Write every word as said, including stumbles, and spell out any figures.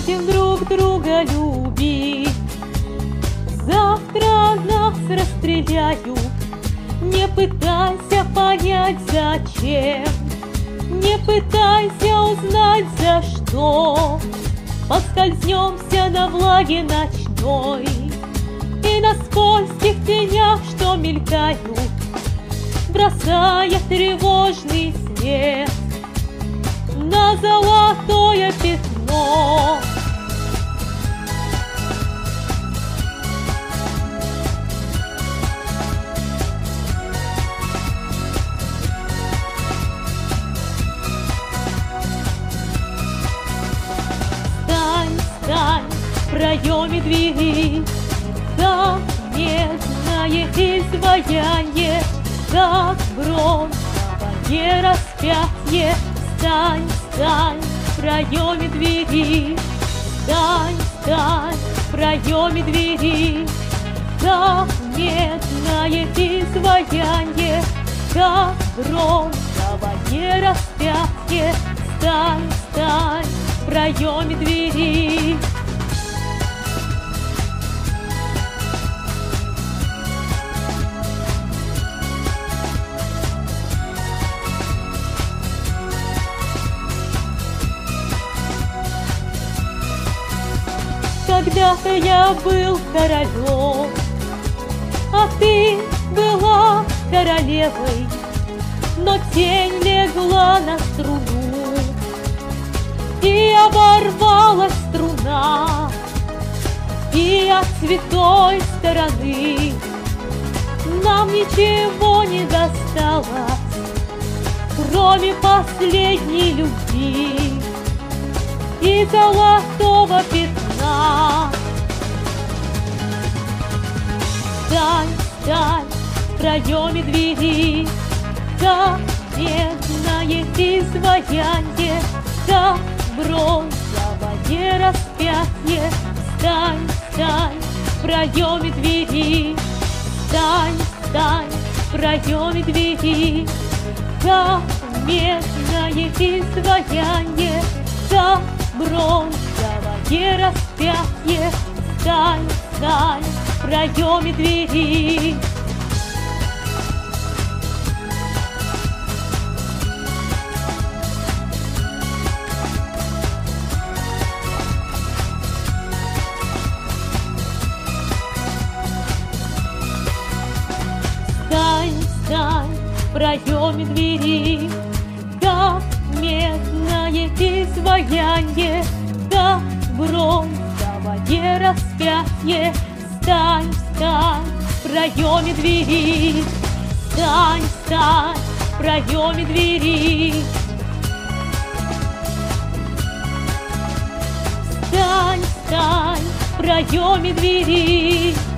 будем друг друга любить. Завтра нас расстреляют, не пытайся понять зачем, не пытайся узнать за что. Поскользнемся на влаге ночной и на скользких тенях, что мелькают, бросая тревожный свет на золотое пятно. Встань, встань в проеме двери, как медное изваяние, как бронзовое распятие. Встань, встань в проеме двери, встань, встань в проеме двери, как медное изваяние, как бронзовое распятие. Встань, встань в проеме двери. Когда-то я был королем, а ты была королевой, но тень легла на струну, и оборвалась струна, и от святой стороны нам ничего не досталось, кроме последней любви и золотого пятна. Встань, встань в проеме двери, как медное изваяние, как бронзовое распятие. Встань, встань в проеме двери, встань, встань в проеме двери, как медное изваяние, как бронзовое распятие. Встань, встань в проеме двери. Встань, встань в проеме двери, как медное изваяние, как бронзовое распятие. Встань, встань в проеме двери, встань, встань в проеме двери. Встань, встань в проеме двери.